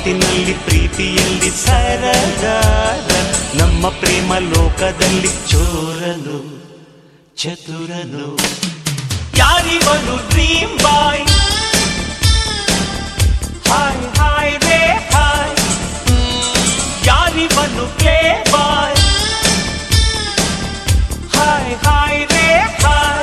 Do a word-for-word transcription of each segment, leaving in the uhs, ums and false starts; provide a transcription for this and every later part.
ಮಾತಿನಲ್ಲಿ ಪ್ರೀತಿಯಲ್ಲಿ ಸರದಾರ, ನಮ್ಮ ಪ್ರೇಮ ಲೋಕದಲ್ಲಿ ಚೋರನು ಚತುರನು. ಯಾರಿವನು ಡ್ರೀಮ್ ಬಾಯ್, ಹಾಯ್ ಹಾಯ್ ರೇ ಹಾಯ್. ಯಾರಿವನು ಪ್ಲೇ ಬಾಯ್, ಹಾಯ್ ಹಾಯ್ ರೇ ಹಾಯ್.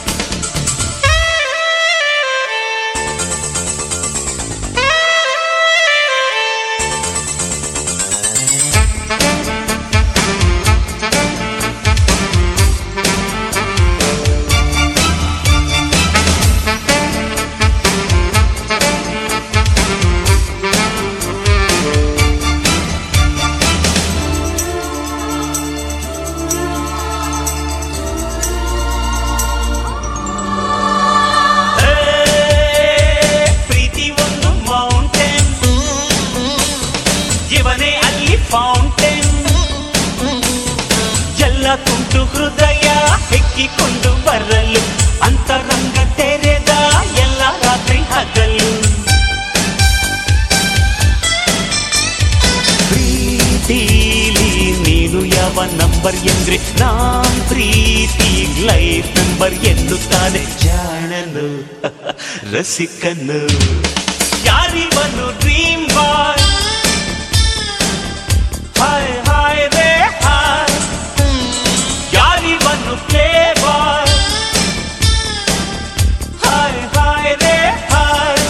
ತುಂಟು ಹೃದಯ ಹೆಕ್ಕಿಕೊಂಡು ಬರಲು, ಅಂತರಂಗ ತೆರೆದ ಎಲ್ಲ ರಾತ್ರಿ ಹಗಲು. ಪ್ರೀತಿಲಿ ನೀನು ಯಾವ ನಂಬರ್ ಎಂದ್ರೆ, ನಾನ್ ಪ್ರೀತಿ ಲೈಫ್ ನಂಬರ್ ಎನ್ನುತ್ತಾನೆ ಜಾಣನು ರಸಿಕನು. ಯಾರಿವನು ಡ್ರೀಮ್ ಬಾಯ್, ಹಾಯ್ ಹಾಯ್ ರೇ ಹಾಯ್. ಯಾರಿವನು ಪ್ಲೇ ಬಾಯ್, ಹಾಯ್ ಹಾಯ್ ರೇ ಹಾಯ್.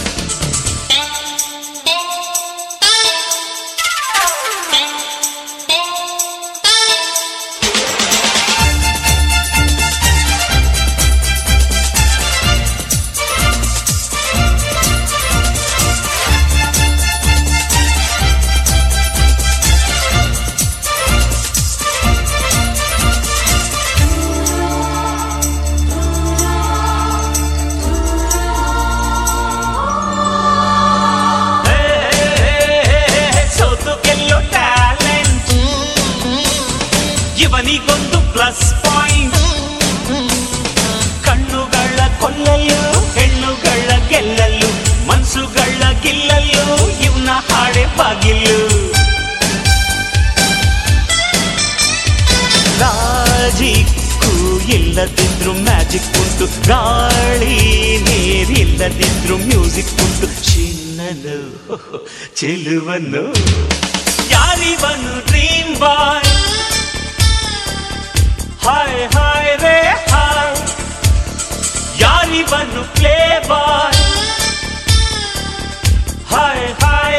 ಇವನಿಗೊಂದು ಪ್ಲಸ್ ಪಾಯಿಂಟ್, ಕಣ್ಣುಗಳ ಕೊಲ್ಲಲು ಹೆಣ್ಣುಗಳ ಗೆಲ್ಲಲು, ಮನ್ಸುಗಳ ಗಿಲ್ಲಲು ಇವನ ಹಾಡೆ ಬಾಗಿಲು. ಲಾಜಿಕ್ಕು ಇಲ್ಲದಿದ್ರು ಮ್ಯಾಜಿಕ್ ಉಂಟು, ಗಾಳಿ ನೀರಿಲ್ಲದಿದ್ರು ಮ್ಯೂಸಿಕ್ ಉಂಟು. ಚಿನ್ನನು ಚೆಲುವನು. ಯಾರಿವನು ಡ್ರೀಮ್ ಬಾಯ್, ಹಾಯ್ ಹಾಯ್ ರೇ ಹಾಯ್. ಯಾರಿವನು ಪ್ಲೇ ಬಾಯ್, ಹಾಯ್ ಹಾಯ್